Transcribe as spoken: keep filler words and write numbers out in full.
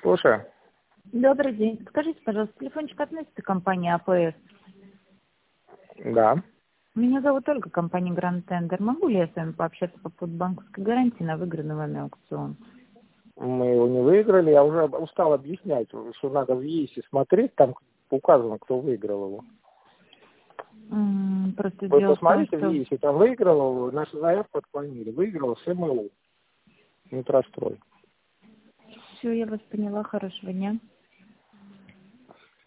Слушаю. Добрый день. Скажите, пожалуйста, телефончик относится к компании АПС? Да. Меня зовут Ольга, компания Grand Tender. Могу ли я с вами пообщаться по поводу банковской гарантии на выигранный вами аукцион? Мы его не выиграли. Я уже устал объяснять, что надо в ЕИСе смотреть, там указано, кто выиграл его. М, Просто Вы дело в том, посмотрите в что... ЕИСе, там выиграл его, нашу заявку отклонили. Выиграл СМУ. Метрострой. Все, я вас поняла. Хорошего дня.